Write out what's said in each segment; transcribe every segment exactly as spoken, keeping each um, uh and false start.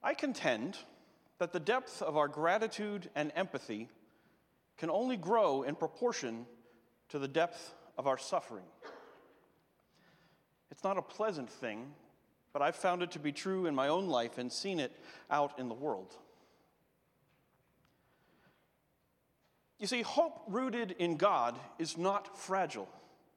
I contend that the depth of our gratitude and empathy can only grow in proportion to the depth of our suffering. It's not a pleasant thing, but I've found it to be true in my own life and seen it out in the world. You see, hope rooted in God is not fragile.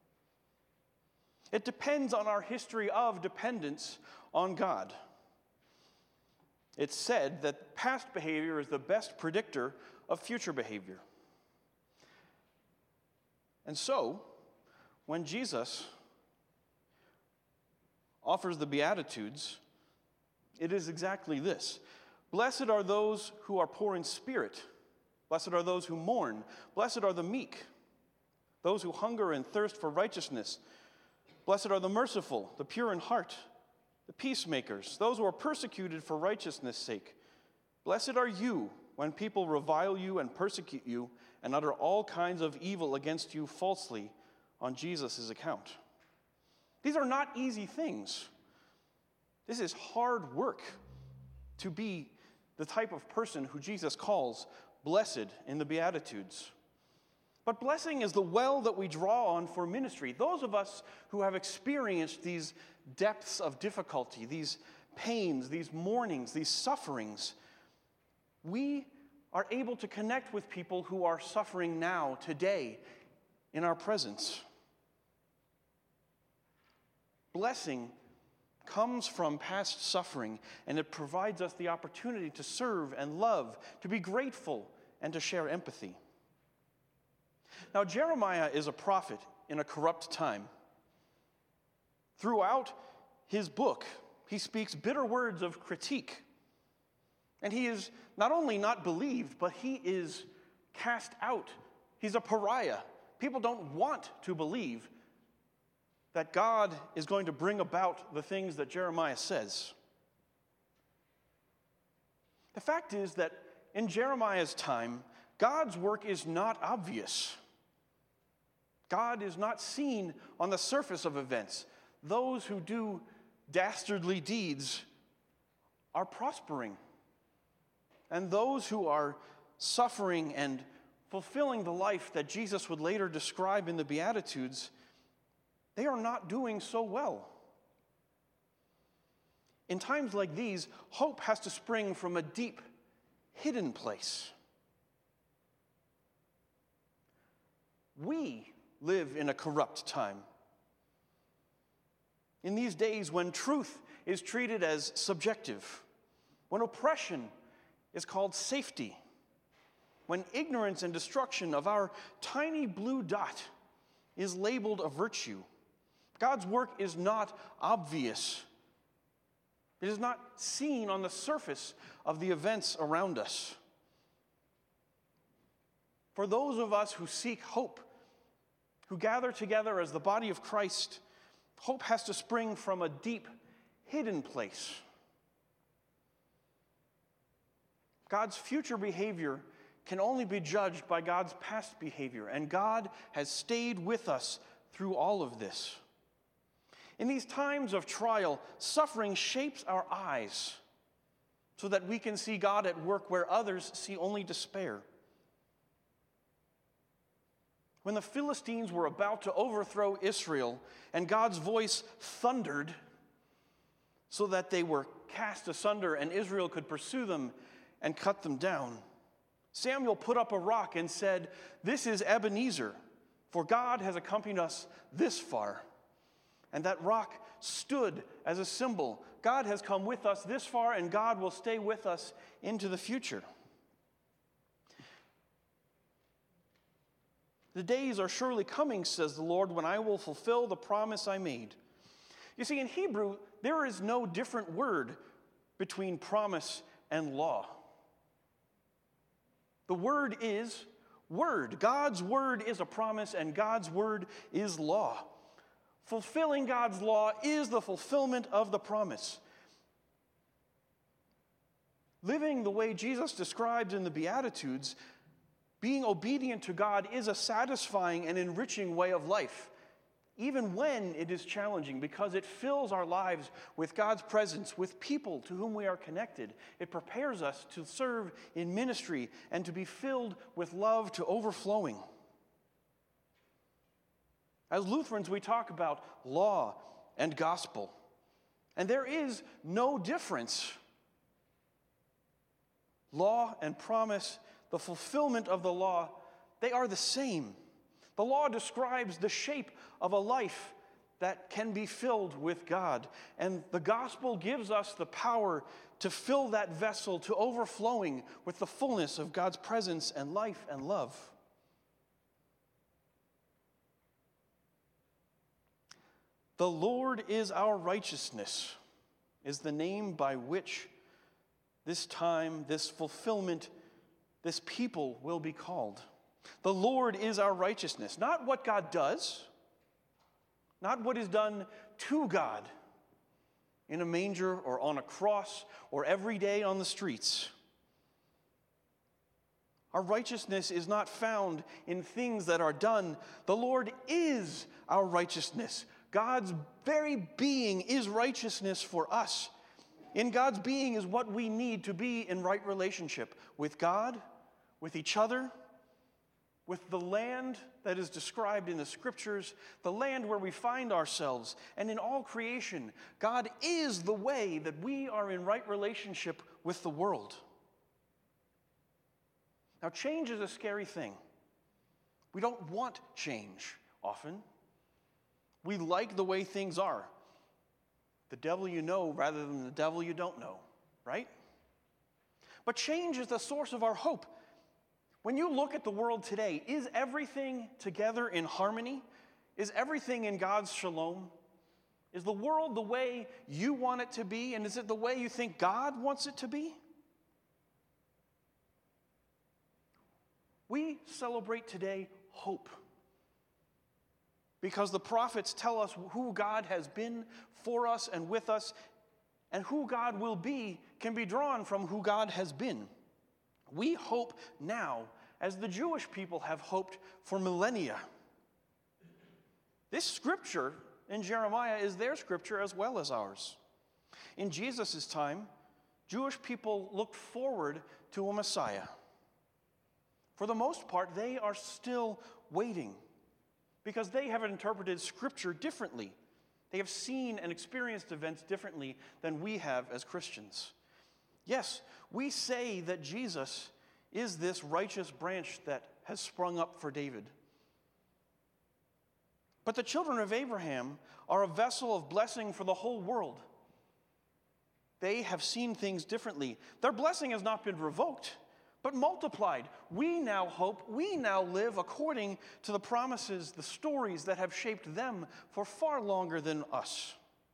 It depends on our history of dependence on God. It's said that past behavior is the best predictor of future behavior. And so, when Jesus offers the Beatitudes, it is exactly this. Blessed are those who are poor in spirit. Blessed are those who mourn. Blessed are the meek, those who hunger and thirst for righteousness. Blessed are the merciful, the pure in heart, the peacemakers, those who are persecuted for righteousness' sake. Blessed are you when people revile you and persecute you and utter all kinds of evil against you falsely on Jesus' account. These are not easy things. This is hard work to be the type of person who Jesus calls blessed in the Beatitudes. But blessing is the well that we draw on for ministry. Those of us who have experienced these depths of difficulty, these pains, these mournings, these sufferings, we are able to connect with people who are suffering now, today, in our presence. Blessing comes from past suffering, and it provides us the opportunity to serve and love, to be grateful, and to share empathy. Now, Jeremiah is a prophet in a corrupt time. Throughout his book, he speaks bitter words of critique. And he is not only not believed, but he is cast out. He's a pariah. People don't want to believe that God is going to bring about the things that Jeremiah says. The fact is that in Jeremiah's time, God's work is not obvious. God is not seen on the surface of events. Those who do dastardly deeds are prospering. And those who are suffering and fulfilling the life that Jesus would later describe in the Beatitudes, they are not doing so well. In times like these, hope has to spring from a deep, hidden place. We live in a corrupt time. In these days when truth is treated as subjective, when oppression is called safety, when ignorance and destruction of our tiny blue dot is labeled a virtue, God's work is not obvious. It is not seen on the surface of the events around us. For those of us who seek hope, who gather together as the body of Christ, hope has to spring from a deep, hidden place. God's future behavior can only be judged by God's past behavior, and God has stayed with us through all of this. In these times of trial, suffering shapes our eyes so that we can see God at work where others see only despair. When the Philistines were about to overthrow Israel and God's voice thundered so that they were cast asunder and Israel could pursue them and cut them down, Samuel put up a rock and said, "This is Ebenezer, for God has accompanied us this far." And that rock stood as a symbol. God has come with us this far, and God will stay with us into the future. The days are surely coming, says the Lord, when I will fulfill the promise I made. You see, in Hebrew, there is no different word between promise and law. The word is word. God's word is a promise, and God's word is law. Fulfilling God's law is the fulfillment of the promise. Living the way Jesus describes in the Beatitudes, being obedient to God is a satisfying and enriching way of life, even when it is challenging, because it fills our lives with God's presence, with people to whom we are connected. It prepares us to serve in ministry and to be filled with love to overflowing. As Lutherans, we talk about law and gospel, and there is no difference. Law and promise, the fulfillment of the law, they are the same. The law describes the shape of a life that can be filled with God. And the gospel gives us the power to fill that vessel to overflowing with the fullness of God's presence and life and love. The Lord is our righteousness is the name by which this time, this fulfillment, this people will be called. The Lord is our righteousness. Not what God does, not what is done to God in a manger or on a cross or every day on the streets. Our righteousness is not found in things that are done. The Lord is our righteousness. God's very being is righteousness for us. In God's being is what we need to be in right relationship with God, with each other, with the land that is described in the scriptures, the land where we find ourselves, and in all creation. God is the way that we are in right relationship with the world. Now, change is a scary thing. We don't want change often. We like the way things are. The devil you know rather than the devil you don't know, right? But change is the source of our hope. When you look at the world today, is everything together in harmony? Is everything in God's shalom? Is the world the way you want it to be, and is it the way you think God wants it to be? We celebrate today hope, because the prophets tell us who God has been for us and with us, and who God will be can be drawn from who God has been. We hope now, as the Jewish people have hoped for millennia. This scripture in Jeremiah is their scripture as well as ours. In Jesus' time, Jewish people looked forward to a Messiah. For the most part, they are still waiting because they have interpreted scripture differently. They have seen and experienced events differently than we have as Christians. Yes, we say that Jesus is this righteous branch that has sprung up for David. But the children of Abraham are a vessel of blessing for the whole world. They have seen things differently. Their blessing has not been revoked, but multiplied. We now hope, we now live according to the promises, the stories that have shaped them for far longer than us.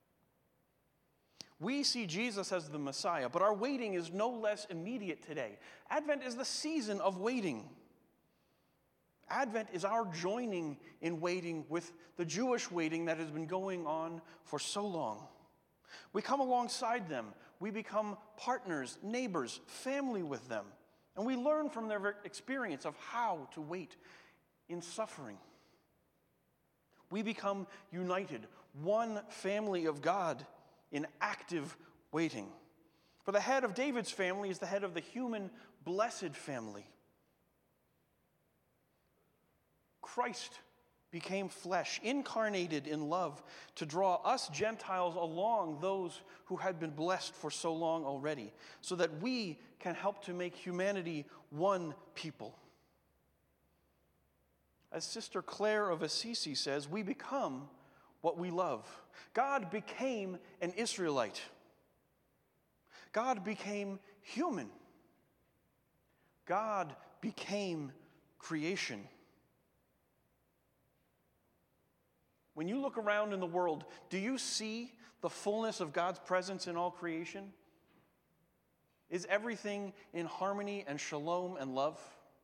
We see Jesus as the Messiah, but our waiting is no less immediate today. Advent is the season of waiting. Advent is our joining in waiting with the Jewish waiting that has been going on for so long. We come alongside them. We become partners, neighbors, family with them. And we learn from their experience of how to wait in suffering. We become united, one family of God in active waiting. For the head of David's family is the head of the human blessed family. Christ became flesh, incarnated in love, to draw us Gentiles along those who had been blessed for so long already, so that we can help to make humanity one people. As Sister Clare of Assisi says, we become what we love. God became an Israelite. God became human. God became creation. When you look around in the world, do you see the fullness of God's presence in all creation? Is everything in harmony and shalom and love?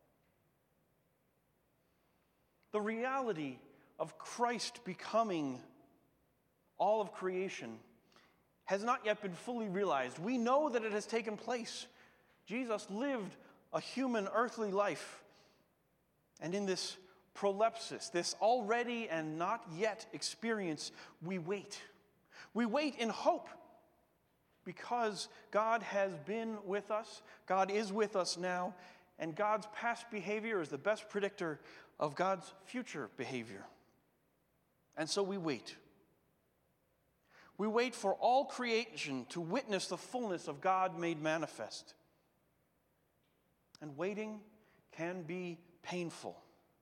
The reality of Christ becoming all of creation has not yet been fully realized. We know that it has taken place. Jesus lived a human earthly life, and in this prolepsis, this already and not yet experience, we wait. We wait in hope because God has been with us, God is with us now, and God's past behavior is the best predictor of God's future behavior. And so we wait. We wait for all creation to witness the fullness of God made manifest. And waiting can be painful.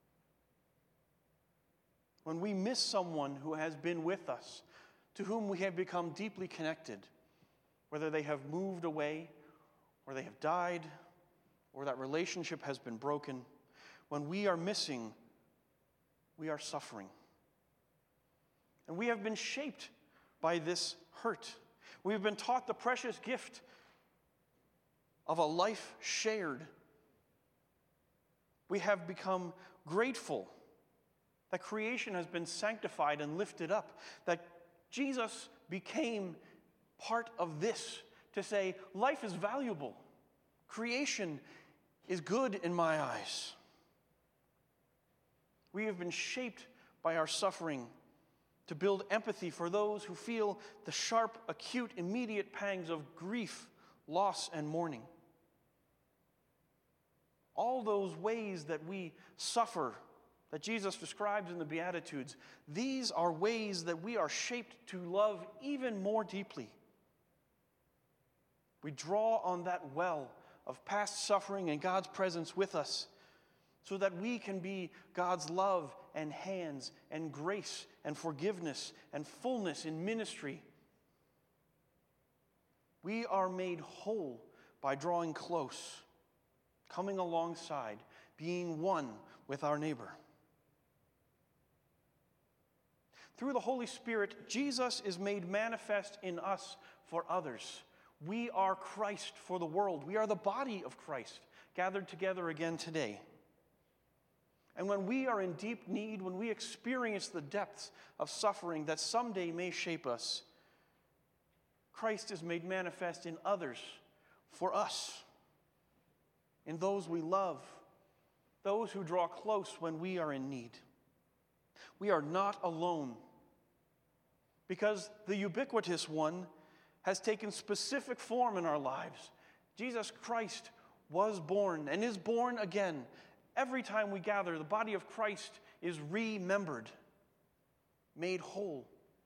When we miss someone who has been with us, to whom we have become deeply connected, whether they have moved away, or they have died, or that relationship has been broken, when we are missing, we are suffering. And we have been shaped by this hurt. We have been taught the precious gift of a life shared. We have become grateful that creation has been sanctified and lifted up, that Jesus became part of this to say, life is valuable. Creation is good in my eyes. We have been shaped by our suffering to build empathy for those who feel the sharp, acute, immediate pangs of grief, loss, and mourning. All those ways that we suffer, that Jesus describes in the Beatitudes, these are ways that we are shaped to love even more deeply. We draw on that well of past suffering and God's presence with us so that we can be God's love and hands and grace and forgiveness and fullness in ministry. We are made whole by drawing close, coming alongside, being one with our neighbor. Through the Holy Spirit, Jesus is made manifest in us for others. We are Christ for the world. We are the body of Christ, gathered together again today. And when we are in deep need, when we experience the depths of suffering that someday may shape us, Christ is made manifest in others for us, in those we love, those who draw close when we are in need. We are not alone, because the ubiquitous one has taken specific form in our lives. Jesus Christ was born and is born again. Every time we gather, the body of Christ is remembered, made whole.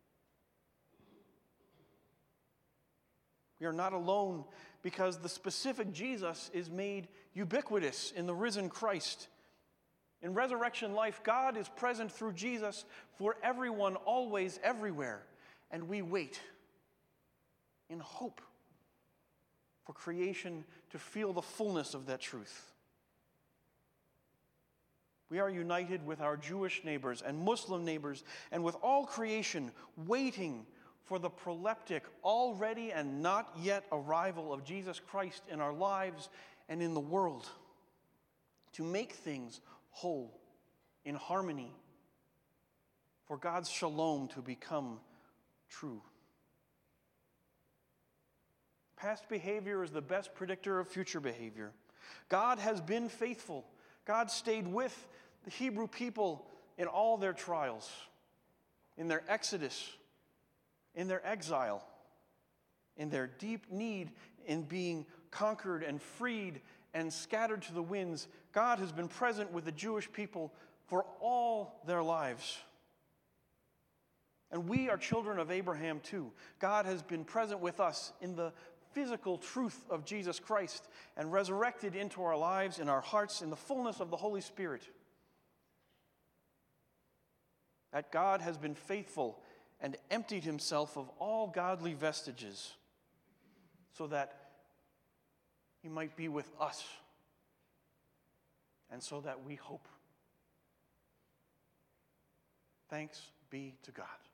We are not alone because the specific Jesus is made ubiquitous in the risen Christ. In resurrection life, God is present through Jesus for everyone, always, everywhere. And we wait in hope for creation to feel the fullness of that truth. We are united with our Jewish neighbors and Muslim neighbors and with all creation, waiting for the proleptic, already and not yet arrival of Jesus Christ in our lives and in the world, to make things whole, in harmony, for God's shalom to become true. Past behavior is the best predictor of future behavior. God has been faithful. God stayed with the Hebrew people in all their trials, in their exodus, in their exile, in their deep need in being conquered and freed and scattered to the winds. God has been present with the Jewish people for all their lives. And we are children of Abraham too. God has been present with us in the physical truth of Jesus Christ and resurrected into our lives, in our hearts, in the fullness of the Holy Spirit. That God has been faithful and emptied himself of all godly vestiges so that he might be with us and so that we hope. Thanks be to God.